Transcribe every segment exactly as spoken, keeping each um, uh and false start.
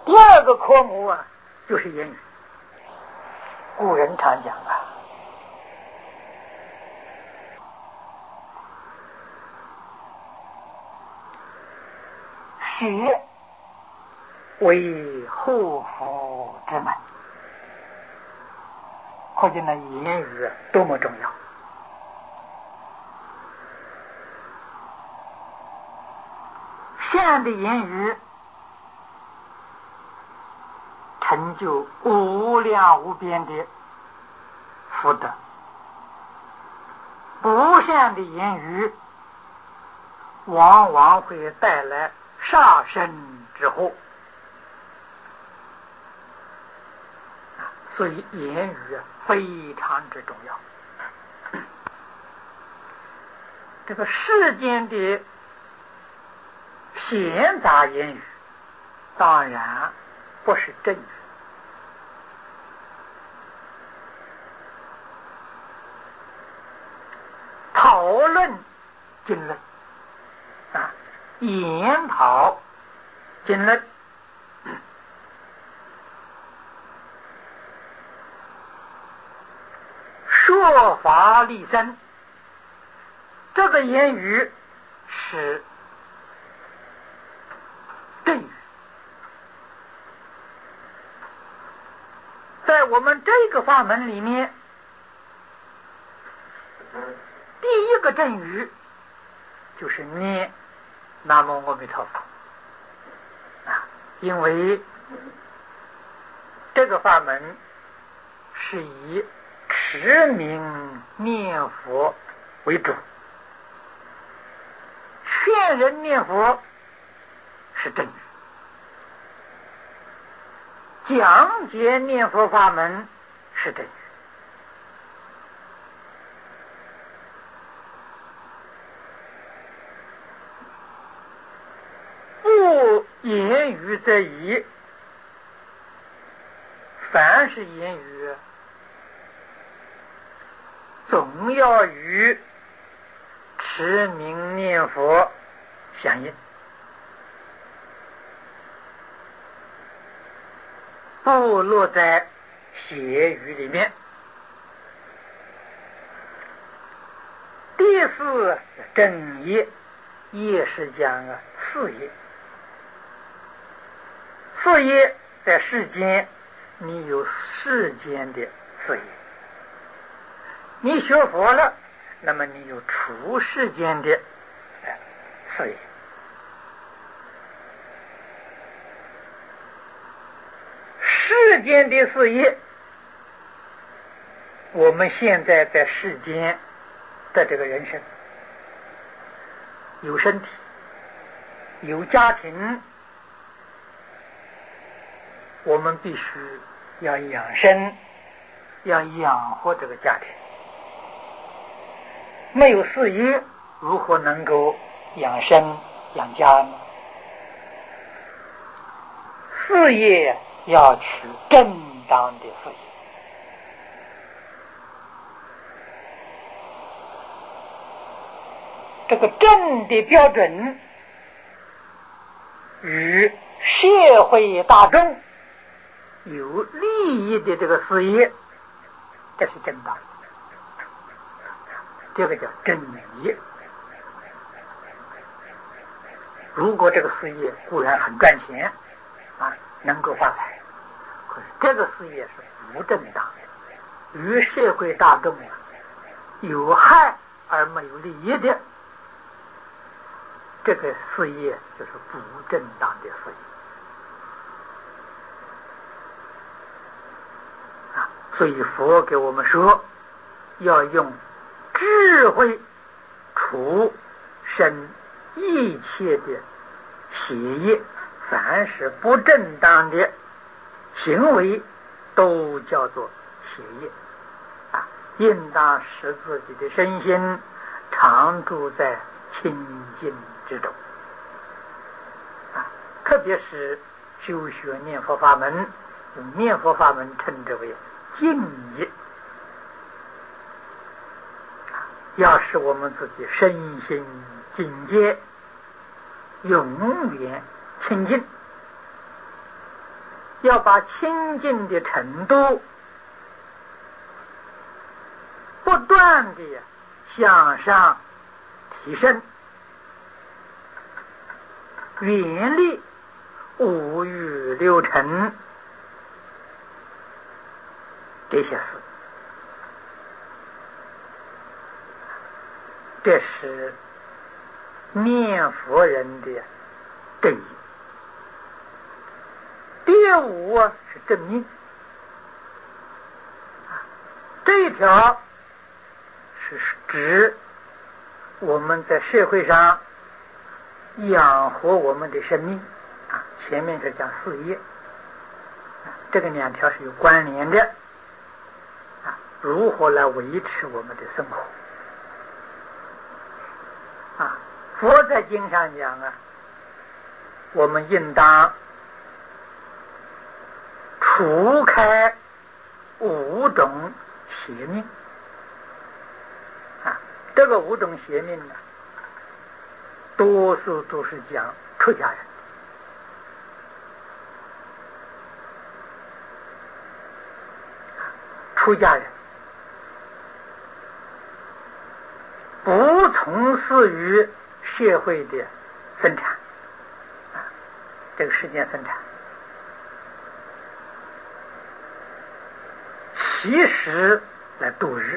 第二个科目啊，就是言语。古人常讲啊，学为后福之门，可见那言语多么重要。善的言语成就无量无边的福德，不善的言语往往会带来杀身之祸。所以言语非常之重要。这个世间的闲杂言语当然不是正语，讨论经论啊，研讨经论，说法立身，这个言语是正语。在我们这个法门里面，第一个正语就是念南无阿弥陀佛啊，因为这个法门是以持名念佛为主，劝人念佛是正语，讲解念佛法门是正语。不言语则已，凡是言语总要与持名念佛相应，不落在邪语里面。第四正业，业是讲啊事业，事业在世间，你有世间的事业，你学佛了，那么你有出世间的事业。世间的事业，我们现在在世间的这个人生，有身体，有家庭，我们必须要养生，要养活这个家庭。没有事业，如何能够养生养家呢？事业要取正当的事业，这个正的标准与社会大众有利益的这个事业，这是正当，这个叫正业。如果这个事业固然很赚钱啊，能够发财，可是这个事业是不正当，与社会大众有害而没有利益的，这个事业就是不正当的事业啊。所以佛给我们说，要用智慧除生一切的邪业，凡是不正当的行为都叫做邪业啊！应当使自己的身心常住在清净之中啊！特别是修学念佛法门，用念佛法门称之为净业，要使我们自己身心境界永远清净要把清净的程度不断的向上提升，远离五欲六尘这些事。这是念佛人的正义。第五是正命，这一条是指我们在社会上养活我们的生命啊，前面是讲事业，这个两条是有关联的啊，如何来维持我们的生活啊？佛在经上讲啊，我们应当除开五种邪命啊，这个五种邪命呢，多数都是讲出家人出家人不从事于社会的生产啊，这个世间生产，其实来度日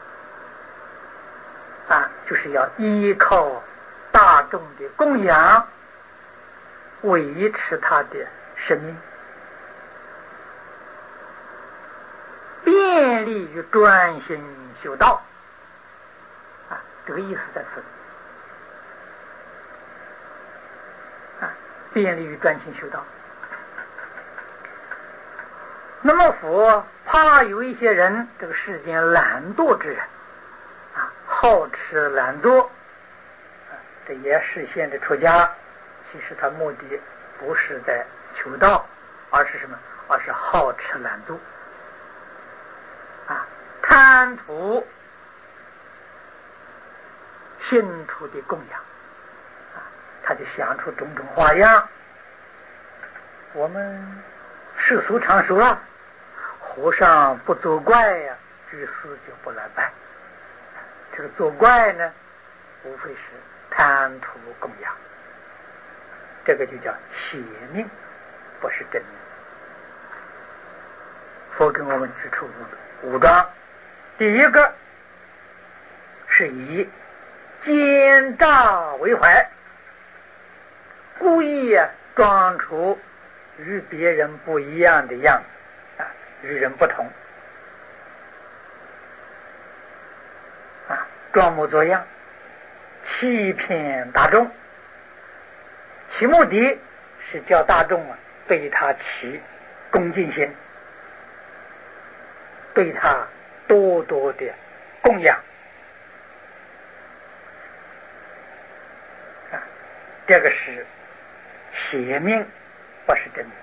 啊，就是要依靠大众的供养维持他的生命，便利于专心修道啊，这个意思在此里啊，便利于专心修道。那么佛怕有一些人，这个世间懒惰之人啊，好吃懒做啊，这也实现的出家，其实他目的不是在求道，而是什么？而是好吃懒做啊，贪图信徒的供养啊，他就想出种种花样。我们世俗常说啊，和尚不作怪呀、啊，居士就不来拜。这个作怪呢，无非是贪图供养，这个就叫邪命，不是真命。佛给我们指出五桩，第一个是以奸诈为怀，故意啊装出与别人不一样的样子啊，与人不同啊，装模作样，欺骗大众，其目的是叫大众啊对他起恭敬心，对他多多的供养啊，这个是邪命，不是真命。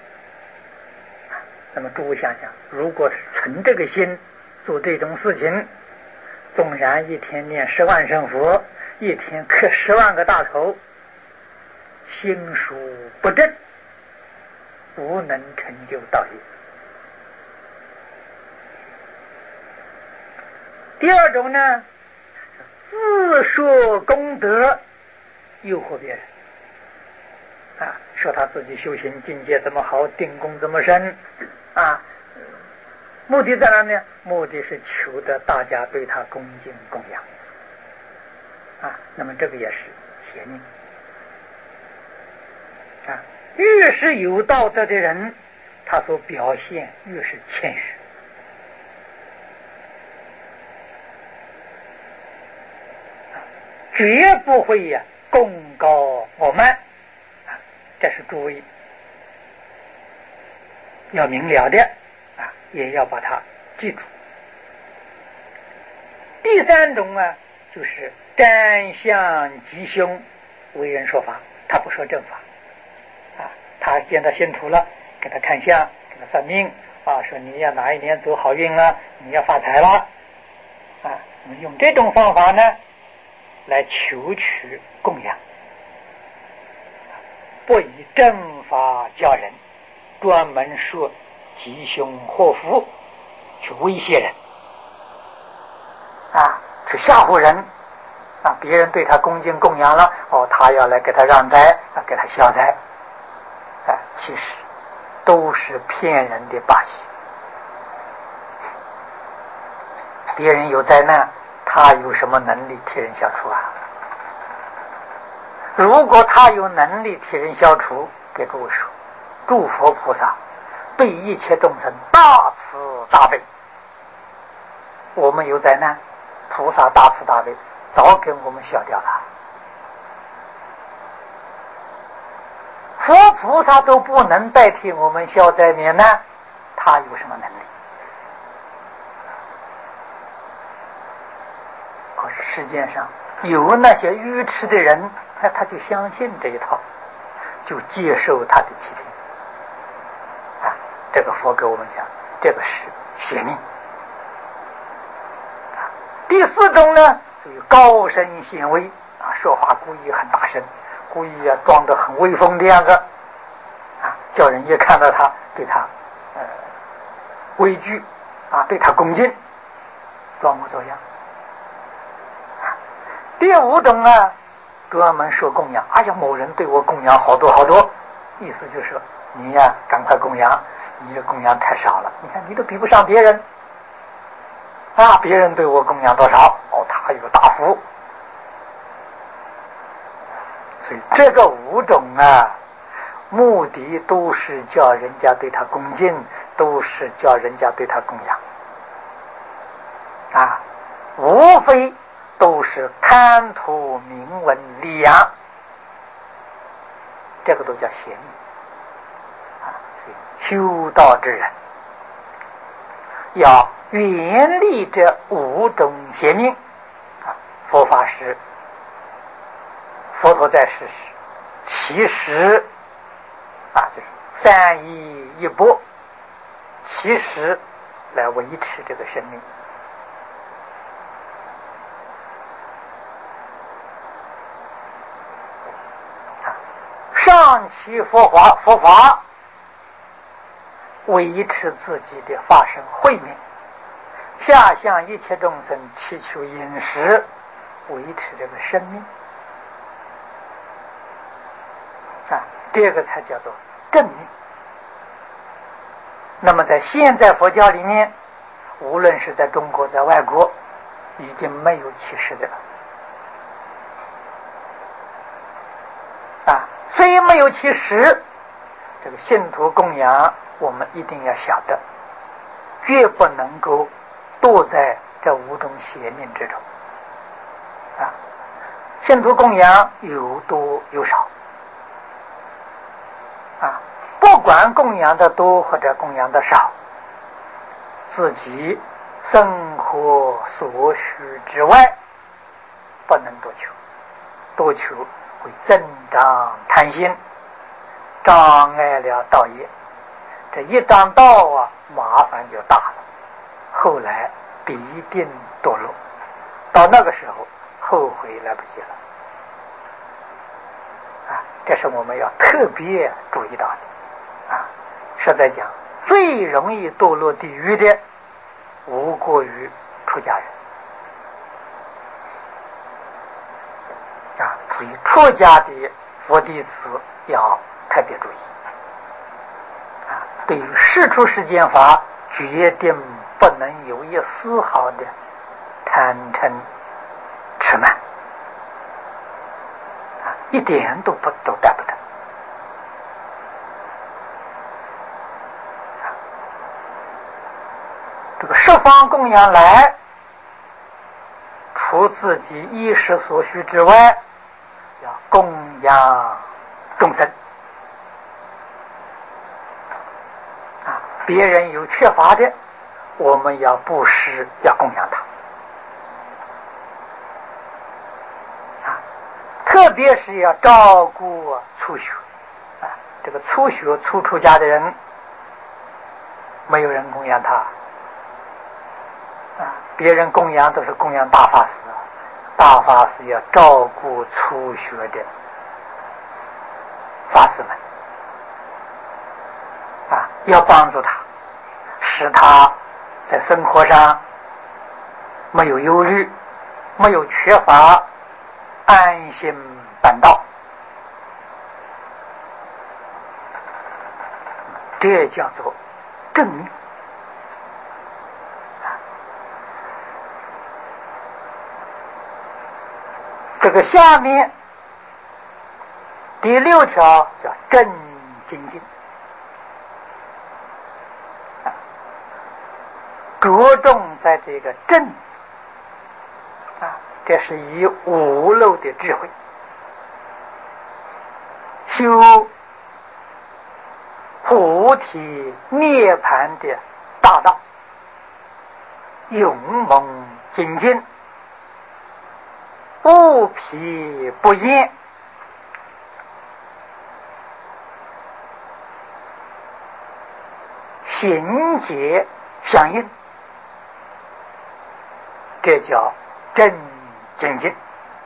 那么诸位想想，如果是存这个心做这种事情，纵然一天念十万声佛，一天磕十万个大头，心术不正，不能成就道业。第二种呢，自说功德，诱惑别人啊，说他自己修行境界怎么好，定功怎么深啊，目的在哪呢？目的是求得大家对他恭敬供养啊，那么这个也是邪命啊。越是有道德的人，他所表现越是谦虚，绝不会呀、啊、功高傲慢啊，这是诸位要明了的啊，也要把它记住。第三种啊，就是占相吉凶，为人说法，他不说正法啊，他见到信徒了，给他看相，给他算命啊，说你要哪一年走好运了，你要发财了啊，用这种方法呢来求取供养，不以正法教人， 专门说吉凶祸福，去威胁人啊，去吓唬人啊，别人对他恭敬供养了，哦，他要来给他让灾啊，给他消灾啊，其实都是骗人的把戏。别人有灾难，他有什么能力替人消除啊？如果他有能力替人消除，给诸位说，诸佛菩萨对一切众生大慈大悲。我们有灾难，菩萨大慈大悲早给我们消掉了。佛菩萨都不能代替我们消灾免难，他有什么能力？可是世界上有那些愚痴的人，他他就相信这一套，就接受他的欺骗啊！这个佛给我们讲，这个是邪命。第四种呢，属于高声显威啊，说话故意很大声，故意啊装得很威风的样子啊，叫人一看到他对他呃畏惧啊，对他恭敬，装模作样啊。第五种呢，专门说供养，哎呀，某人对我供养好多好多，意思就是说你呀、啊，赶快供养，你的供养太少了，你看你都比不上别人。啊，别人对我供养多少，哦，他有大福。所以这个五种啊，目的都是叫人家对他恭敬，都是叫人家对他供养啊，无非都是贪图名闻利养，这个都叫邪命啊。所以修道之人要远离这五种邪命啊！佛法是佛陀在世时，其实啊，就是三衣一钵，其实来维持这个生命啊。上期佛法，佛法维持自己的法身慧命。下向一切众生祈求饮食，维持这个生命啊，这个才叫做正命。那么在现在佛教里面，无论是在中国在外国，已经没有乞食的了啊。虽没有乞食，这个信徒供养我们一定要晓得，绝不能够堕在这五种邪命之中啊！信徒供养有多有少啊，不管供养的多或者供养的少，自己生活所需之外，不能多求，多求会增长贪心，障碍了道业。这一长道啊，麻烦就大了。后来必定堕落，到那个时候后悔来不及了啊！这是我们要特别注意到的啊！实在讲，最容易堕落地狱的，无过于出家人啊！所以出家的佛弟子要特别注意啊！对于世出世间法，决定不能有一丝毫的贪嗔痴慢啊，一点都不都干不得啊。这个十方供养来，除自己衣食所需之外，要供养众生啊，别人有缺乏的，我们要布施，要供养他啊！特别是要照顾初学啊，这个初学初出家的人，没有人供养他啊，别人供养都是供养大法师，大法师要照顾初学的法师们啊， 要帮助他，使他在生活上没有忧虑，没有缺乏，安心办道。这叫做正命。这个下面第六条叫正精进，着重在这个正啊，这是以五漏的智慧修菩提涅槃的大道，勇猛精进，不疲不厌，行解相应，这叫正精进。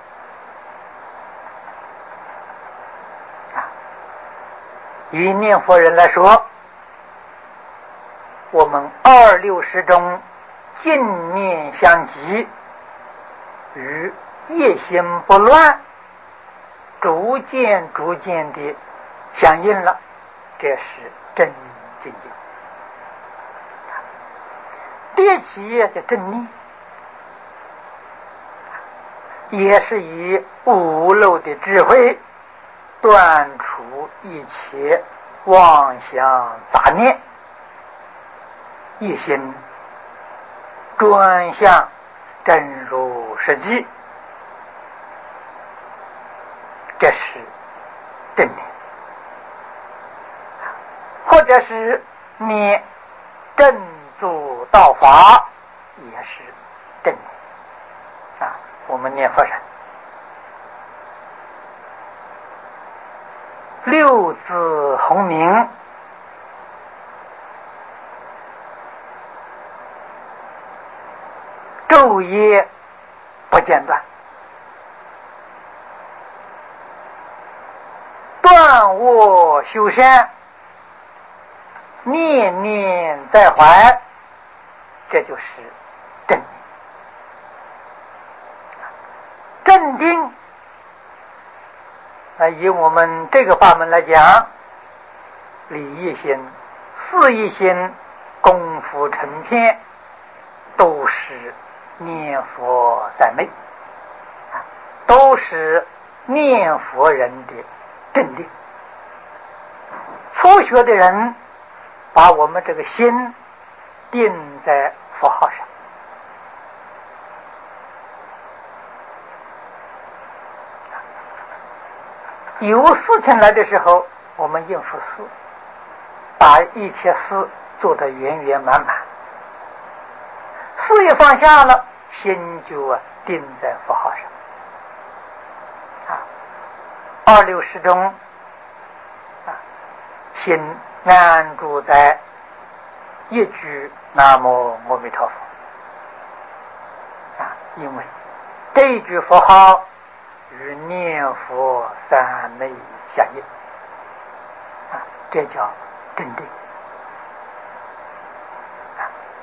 以念佛人来说，我们二六时中净念相继，与业心不乱，逐渐逐渐的相应了，这是正精进。第七的正念，也是以无漏的智慧断除一切妄想杂念，一心专向真如实际，这是正念。或者是念正住道法，也是正念啊。我们念佛人六字洪名，昼夜不间断，断卧修善，念念在怀，这就是正念。正定，那以我们这个法门来讲，理一心、事一心、功夫成片，都是念佛三昧，都是念佛人的正定。初学的人把我们这个心定在佛号上，有事情来的时候，我们应付事，把一切事做得圆圆满满。事业放下了，心就啊定在佛号上。啊，二六时中，啊，心安住在一句南无阿弥陀佛。啊，因为这一句佛号与念佛三昧相应，啊，这叫正定。啊，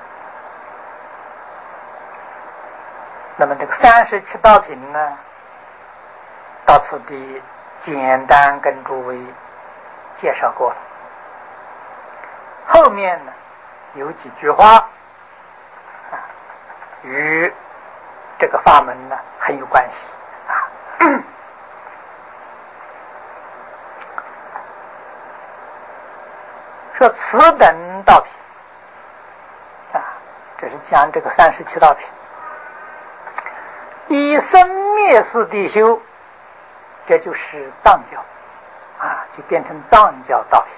那么这个三十七道品呢，到此地简单跟诸位介绍过了。后面呢有几句话啊，与这个法门呢很有关系。说此等道品啊，这是讲这个三十七道品，以生灭四谛修，这就是藏教啊，就变成藏教道品。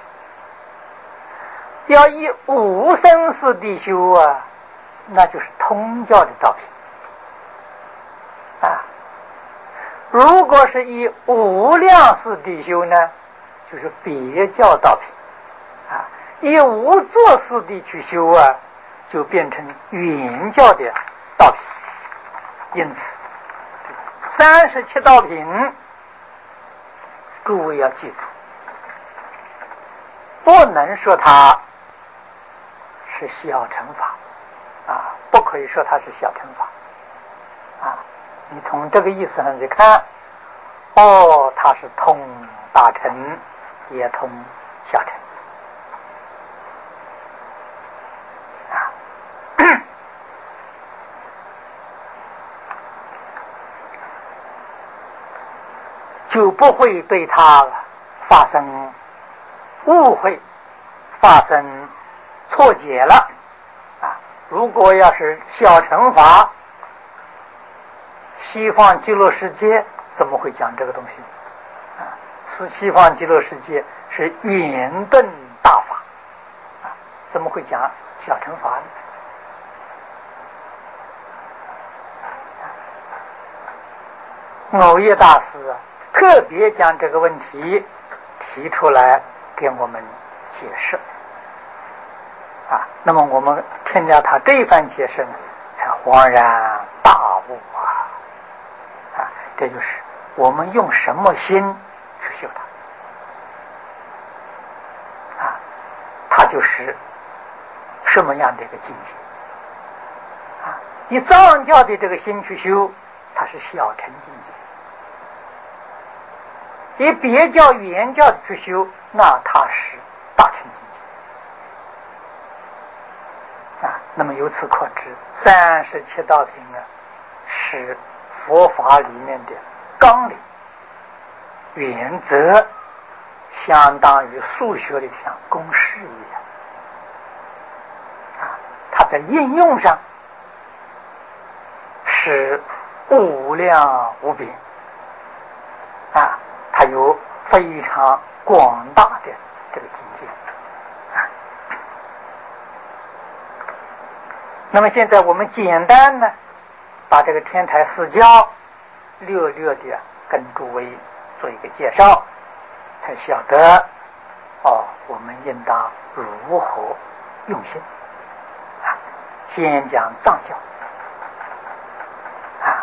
要以无生四谛修啊，那就是通教的道品啊。如果是以无量四谛修呢，就是别教道品啊。以无作四谛去修啊，就变成原教的道品。因此三十七道品诸位要记住，不能说它是小乘法啊，不可以说它是小乘法啊。你从这个意思上去看，哦，它是通大乘，也通小乘啊，就不会对它发生误会，发生错解了啊。如果要是小乘法，西方极乐世界怎么会讲这个东西啊？是西方极乐世界是圆顿大法啊，怎么会讲小乘法呢？藕叶大师啊，特别将这个问题提出来给我们解释啊。那么我们听了他这一番解释呢，才恍然大悟啊！啊，这就是我们用什么心去修它啊，它就是什么样的一个境界啊？以藏教的这个心去修，它是小乘境界；以别教、原教的去修，那它是大乘境界啊。那么由此可知，三十七道品啊，是佛法里面的纲领原则，相当于数学的像公式一样啊，它在应用上是无量无边啊，它有非常广大的这个境界啊。那么现在我们简单呢，把这个天台四教略略的跟诸位做一个介绍，才晓得哦，我们应当如何用心啊。先讲藏教啊，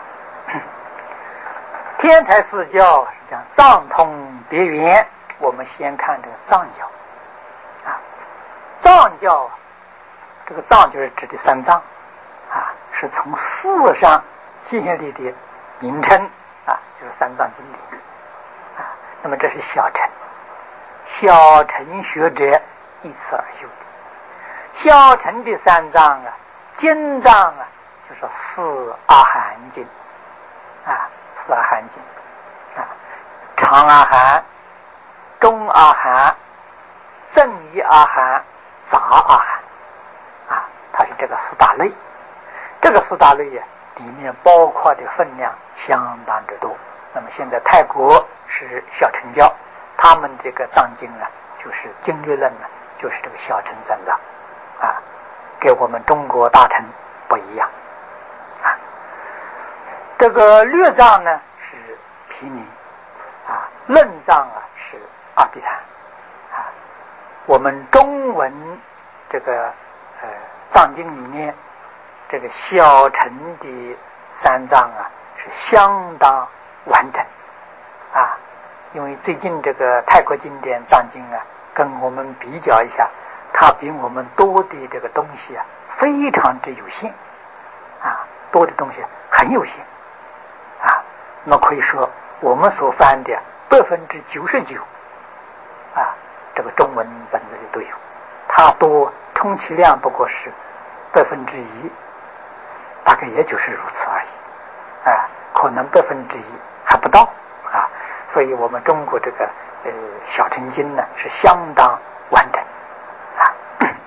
天台四教是讲藏通别圆，我们先看这个藏教啊。藏教这个藏就是指的三藏啊，是从寺上建立的名称啊，就是三藏经典啊。那么这是小乘，小乘学者依此而修的。小乘的三藏啊，经藏啊，就是四阿含经啊，四阿含经啊，长阿含、中阿含、正一阿含、杂阿含啊，它是这个四大类。这个四大类呀、啊，里面包括的分量相当之多。那么现在泰国是小乘教，他们这个藏经啊，就是经律论呢，就是这个小乘三藏啊，跟我们中国大乘不一样啊。这个律藏呢是毗尼啊，论藏啊是阿毗昙啊。我们中文这个呃藏经里面，这个小乘的三藏啊是相当完整啊。因为最近这个泰国经典藏经啊，跟我们比较一下，它比我们多的这个东西啊非常之有限啊，多的东西很有限啊。那么可以说我们所翻的百分之九十九啊，这个中文本子里都有，它多充其量不过是百分之一，大概也就是如此而已啊，可能百分之一还不到啊。所以我们中国这个呃小乘经呢是相当完整啊，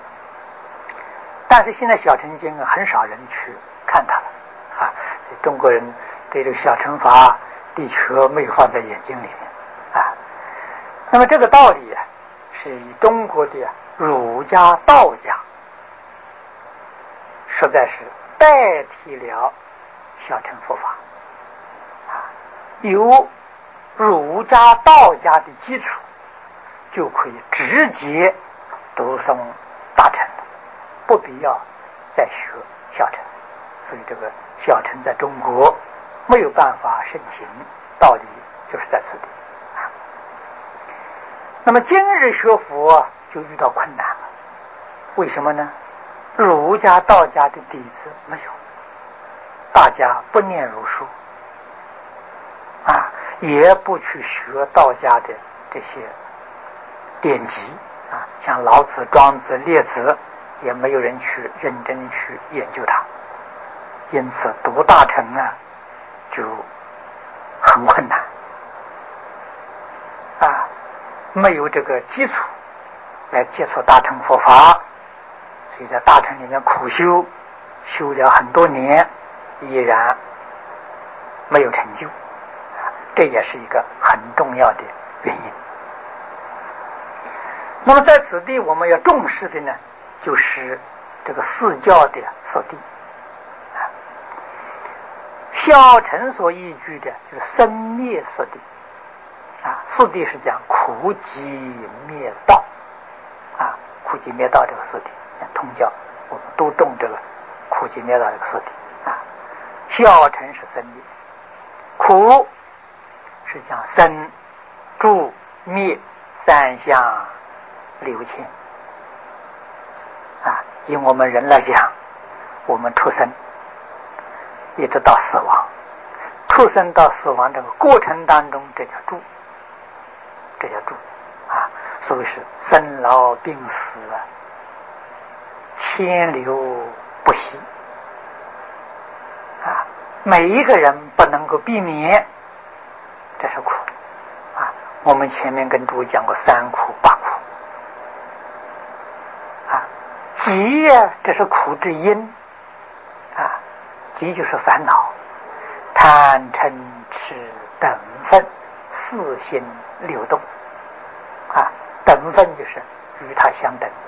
但是现在小乘经很少人去看它了啊，中国人对这个小乘法的确没有放在眼睛里面啊。那么这个道理啊，是以中国的儒家、道家实在是代替了小乘佛法啊，有儒家、道家的基础，就可以直接读诵大乘，不必要再学小乘。所以这个小乘在中国没有办法盛行，道理就是在此地啊。那么今日学佛就遇到困难了，为什么呢？ 儒家道家的底子没有，大家不念儒书啊，也不去学道家的这些典籍啊，像老子、庄子、列子，也没有人去认真去研究它，因此读大乘啊就很困难啊，没有这个基础来接触大乘佛法，所以在大乘里面苦修，修了很多年，依然没有成就，这也是一个很重要的原因。那么在此地我们要重视的呢，就是这个四教的四谛。小乘所依据的就是生灭四谛啊，四谛是讲苦集灭道啊，苦集灭道这个四谛，通教我们都重这个苦集灭道这个四谛啊。小乘是生灭，苦是讲生住灭三相流迁啊。以我们人来讲，我们出生一直到死亡，出生到死亡这个过程当中，这叫住，这叫住啊。所谓是生老病死啊，迁流不息啊，每一个人不能够避免，这是苦啊。我们前面跟诸位讲过三苦八苦啊，集呀，这是苦之因啊。集就是烦恼，贪嗔痴等分四心流动啊，等分就是与它相等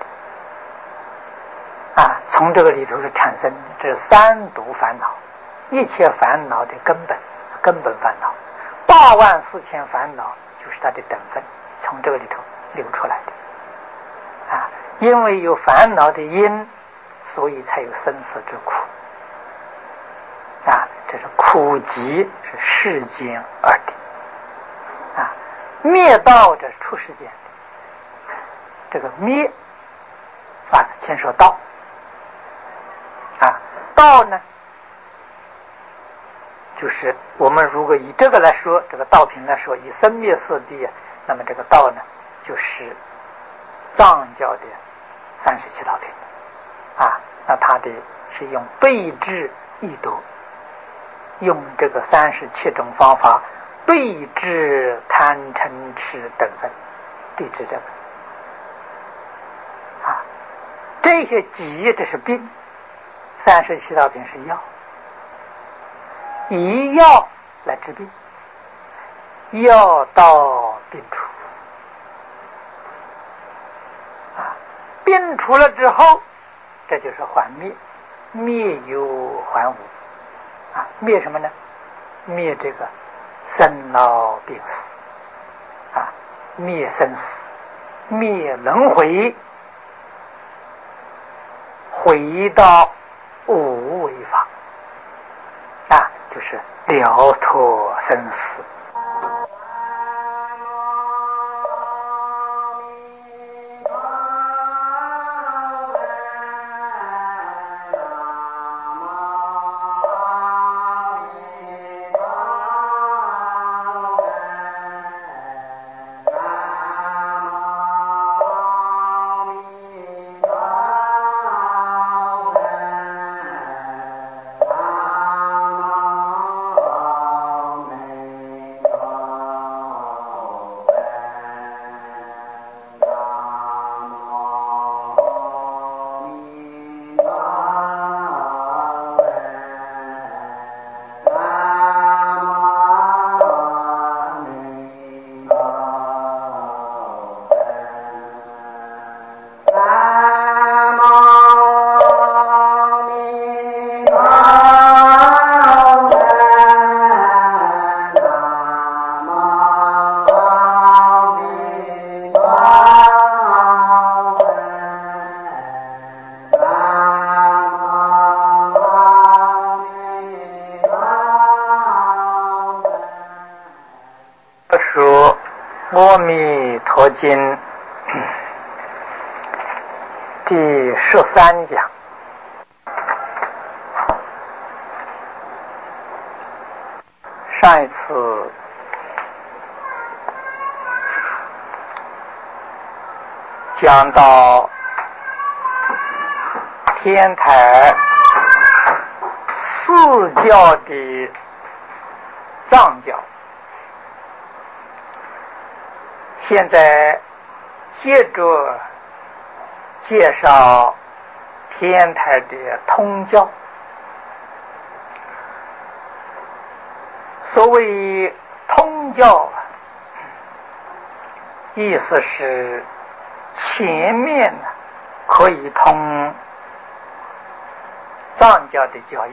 的啊，从这个里头是产生这三毒烦恼，一切烦恼的根本，根本烦恼八万四千烦恼就是它的等分，从这个里头流出来的啊。因为有烦恼的因，所以才有生死之苦啊，这是苦集，是世间而定啊。灭道这是出世间的，这个灭啊，先说道啊，道呢，就是我们如果以这个来说，这个道品来说，以生灭四谛，那么这个道呢，就是藏教的三十七道品啊。那它的是用备至易得，用这个三十七种方法对治贪嗔痴等分，对治这个啊，这些疾这是病，三十七道品是药，以药来治病，药到病除啊，病除了之后，这就是还灭，灭有还无啊，灭什么呢？灭这个生老病死啊，灭生死，灭轮回，回到无为法啊，就是了脱生死。阿弥陀经第十三讲上一次讲到天台四教的藏教，现在接着介绍天台的通教。所谓通教，意思是前面呢可以通藏教的教义，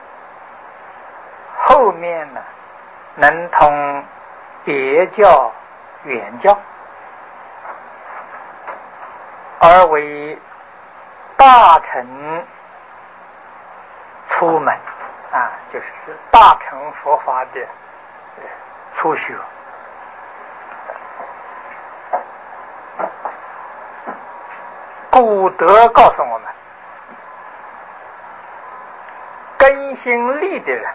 后面呢能通别教原教，而为大乘出门啊，就是大乘佛法的初学。古德告诉我们，根性利的人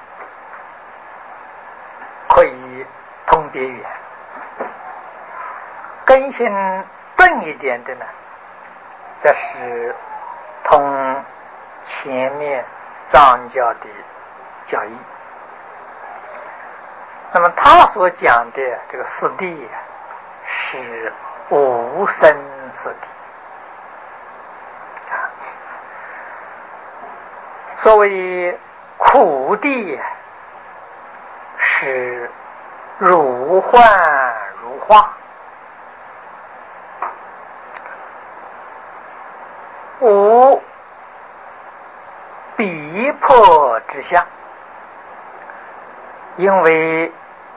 可以通别圆，根性笨一点的呢，则是通前面藏教的教义。那么他所讲的这个四谛是无生四谛。所谓苦谛是如幻如化，无逼迫之相，因为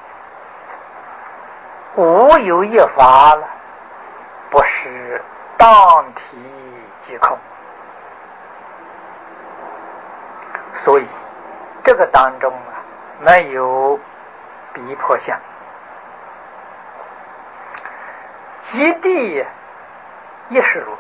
无有一法了，不是当体即空。所以这个当中啊，没有逼迫相。极地也是如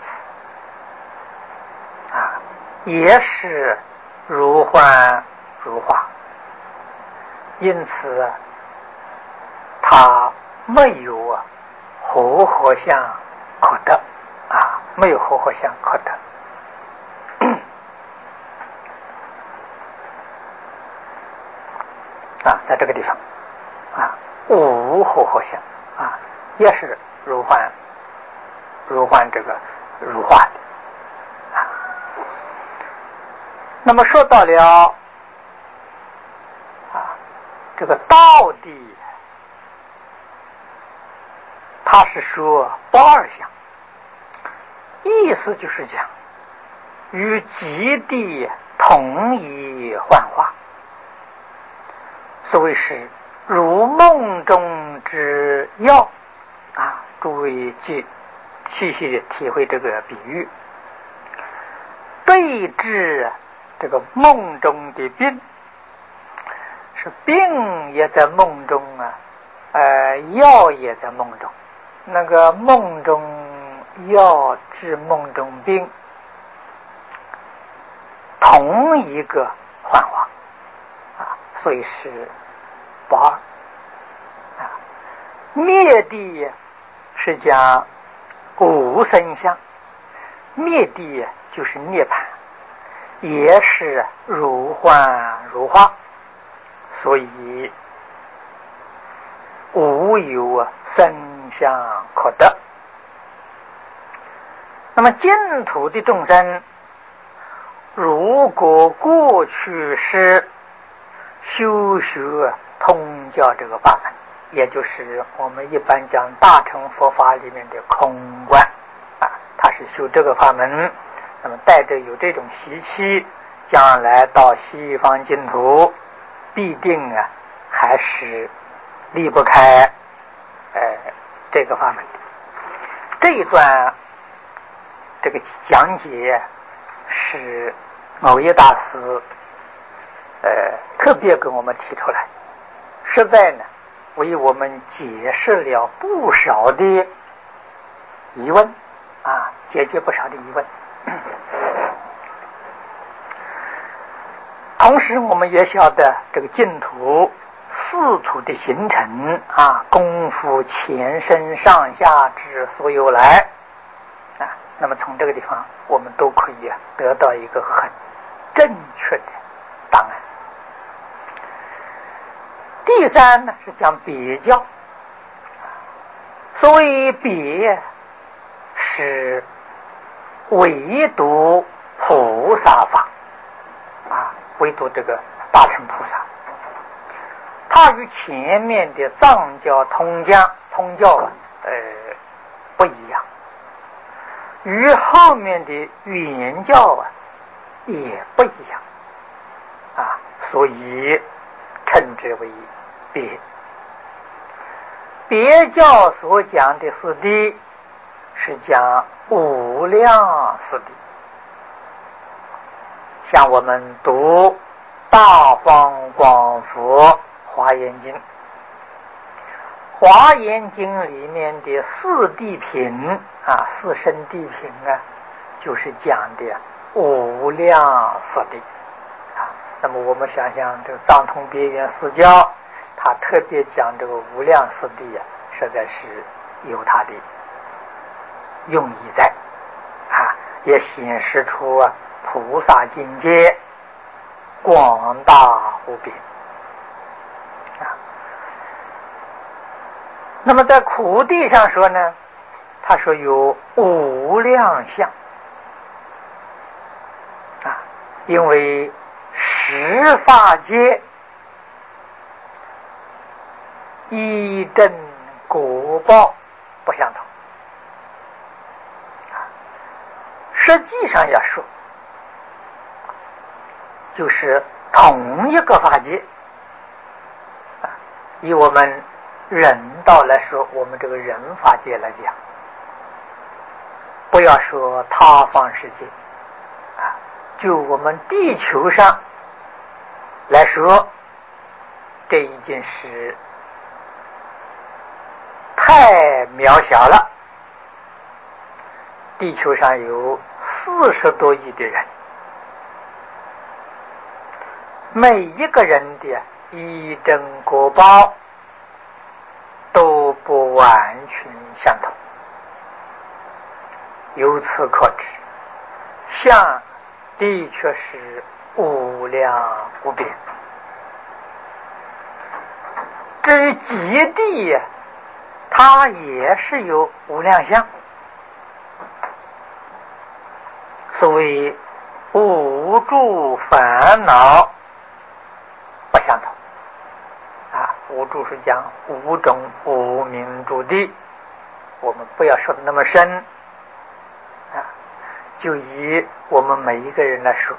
此啊，也是如幻如化，因此它没有啊和合相可得啊，没有和合相可得。啊，在这个地方啊，无和合相啊，也是如幻如幻这个如化的啊。那么说到了啊，这个道谛，他是说不二相，意思就是讲与极地同一幻化。所谓是如梦中之药啊，诸位去细细的体会这个比喻，对治这个梦中的病，是病也在梦中啊，呃，药也在梦中。那个梦中药治梦中病，同一个幻化啊，所以是不二啊。灭谛是讲无生相，灭谛就是涅槃，也是如幻如化，所以无有生相可得。那么净土的众生，如果过去是修学通教这个法门，也就是我们一般讲大乘佛法里面的空观啊，他是修这个法门，那么带着有这种习气，将来到西方净土必定啊还是离不开呃这个法门。这一段这个讲解是某一大师呃特别给我们提出来，实在呢为我们解释了不少的疑问啊，解决不少的疑问。同时我们也晓得这个净土四土的形成啊，功夫前身上下之所有来啊，那么从这个地方我们都可以、啊、得到一个很正确的答案。第三呢是讲别教，所谓别是唯独菩萨法啊，唯独这个大乘菩萨，它与前面的藏教通教通教啊，呃，不一样，与后面的原教啊也不一样啊，所以称之为别。别教所讲的四谛是讲无量四谛，像我们读大方广佛华严经，华严经里面的四谛品啊，四圣谛品啊，就是讲的无量四谛啊。那么我们想想这个藏通别圆四教，他特别讲这个无量四谛啊，实在是有他的用意在啊，也显示出啊菩萨境界广大无边啊。那么在苦地上说呢，他说有无量相啊，因为十法界依正果报不相同，实际上要说就是同一个法界啊，以我们人道来说，我们这个人法界来讲，不要说他方世界啊，就我们地球上来说，这一件事太渺小了。地球上有四十多亿的人，每一个人的依正果报都不完全相同，由此可知，相的确是无量无边。至于极地，它也是有无量相。所谓无住烦恼不相同啊，无住是讲五种无明住地，我们不要说的那么深啊，就以我们每一个人来说，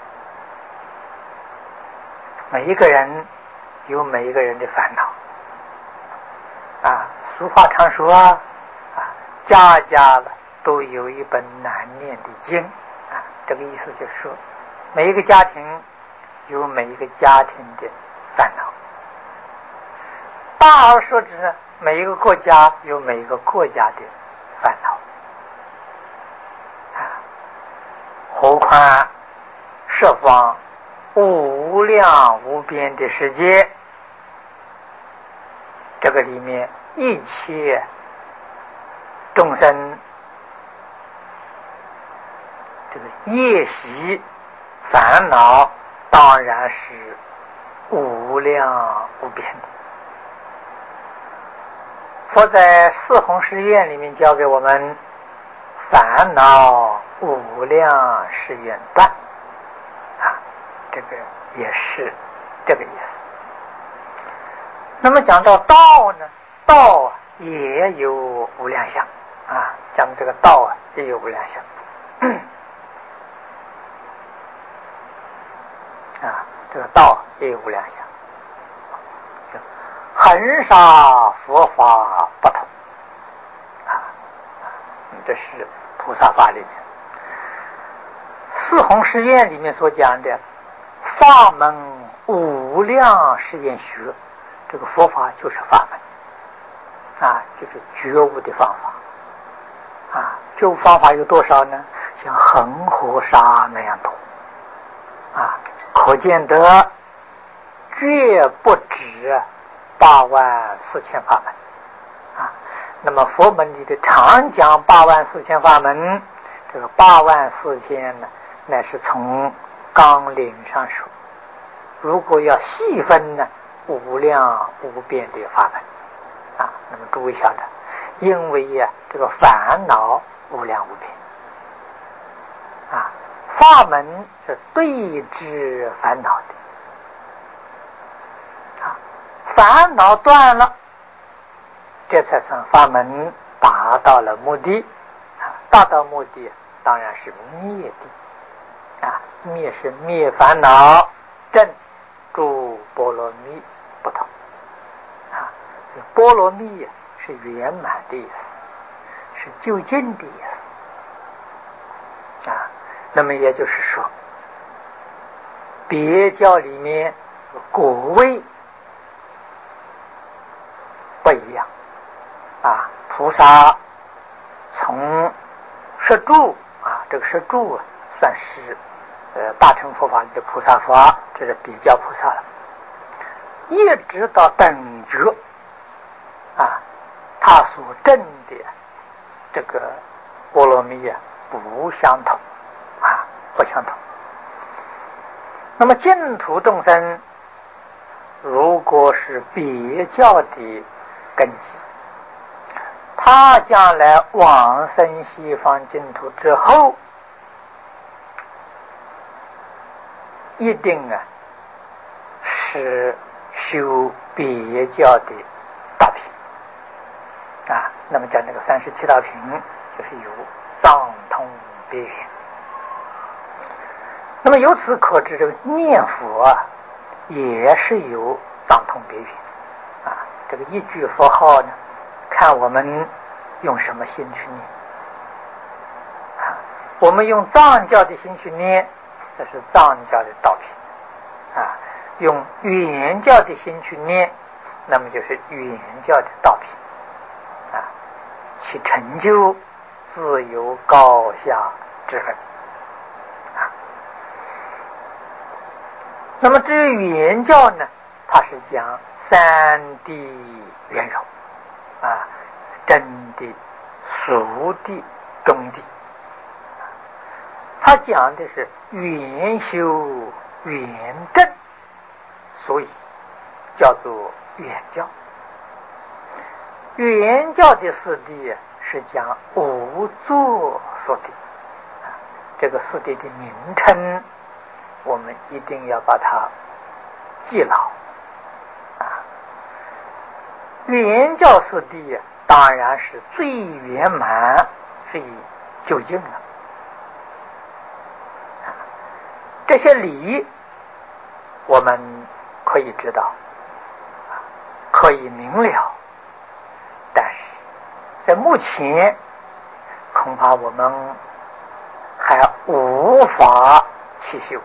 每一个人有每一个人的烦恼啊。俗话常说啊，家家都有一本难念的经啊，这个意思就是说，每一个家庭有每一个家庭的烦恼。大而说之呢，每一个国家有每一个国家的烦恼啊，何况十方无量无边的世界，这个里面一切众生这个业习烦恼当然是无量无边的。佛在四弘誓愿里面教给我们，烦恼无量誓愿断啊，这个也是这个意思。那么讲到道呢，道也有无量相啊，讲这个道啊也有无量相啊，这个道也有无量相。恒沙佛法不同啊，这是菩萨法里面。四弘誓愿里面所讲的法门无量誓愿学，这个佛法就是法门啊，就是觉悟的方法啊。觉悟方法有多少呢？像恒河沙那样多啊，可见得绝不止八万四千法门啊。那么佛门里的常讲八万四千法门，这个八万四千呢，乃是从纲领上说。如果要细分呢，无量无边的法门啊。那么诸位晓得，因为呀、啊，这个烦恼无量无边啊，法门是对治烦恼的啊，烦恼断了，这才算法门达到了目的啊。达到目的当然是灭的啊，灭是灭烦恼，正诸波罗蜜不同啊。波罗蜜是圆满的意思，是究竟的意思啊。那么也就是说，别教里面果位不一样啊。菩萨从摄住啊，这个摄住啊，算是呃大乘佛法里的菩萨法，这是比较菩萨了，一直到等觉啊，他所证的这个波罗蜜啊不相同啊，不相同。那么净土众生如果是别教的根基，他将来往生西方净土之后，一定啊是修别教的大品啊。那么讲那个三十七道品，就是有藏通别圆。那么由此可知，这个念佛啊，也是有藏通别圆啊。这个一句佛号呢，看我们用什么心去念啊。我们用藏教的心去念，这是藏教的道品啊。用原教的心去念，那么就是原教的道品啊。其成就自有高下之分啊。那么至于原教呢，它是讲三谛圆融啊，真谛、俗谛、中谛，他讲的是圆修圆正，所以叫做圆教。圆教的四谛是讲无作所谛，这个四谛的名称我们一定要把它记牢啊。圆教四谛当然是最圆满、最究竟了。这些理我们可以知道，可以明了，但是在目前恐怕我们还无法去修。